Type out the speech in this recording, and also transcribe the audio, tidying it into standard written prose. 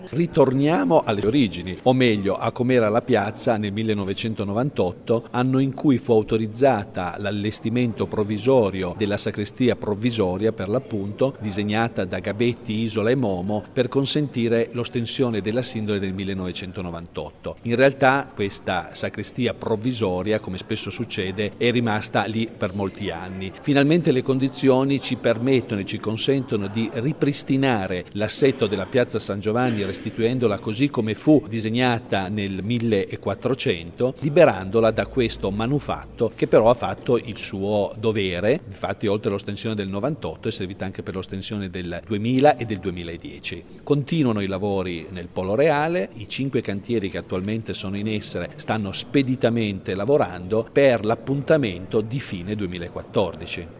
Ritorniamo alle origini, o meglio a com'era la piazza nel 1998, anno in cui fu autorizzata l'allestimento provvisorio della sacrestia provvisoria, per l'appunto, disegnata da Gabetti, Isola e Momo, per consentire l'ostensione della sindone del 1998. In realtà questa sacrestia provvisoria, come spesso succede, è rimasta lì per molti anni. Finalmente le condizioni ci permettono e ci consentono di ripristinare l'assetto della piazza San Giovanni, restituendola così come fu disegnata nel 1400, liberandola da questo manufatto che però ha fatto il suo dovere. Infatti, oltre all'ostensione del 98, è servita anche per l'ostensione del 2000 e del 2010. Continuano i lavori nel Polo Reale, i 5 cantieri che attualmente sono in essere stanno speditamente lavorando per l'appuntamento di fine 2014.